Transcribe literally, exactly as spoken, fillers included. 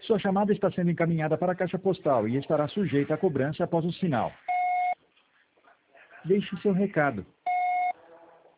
Sua chamada está sendo encaminhada para a caixa postal e estará sujeita a cobrança após o sinal. Deixe seu recado.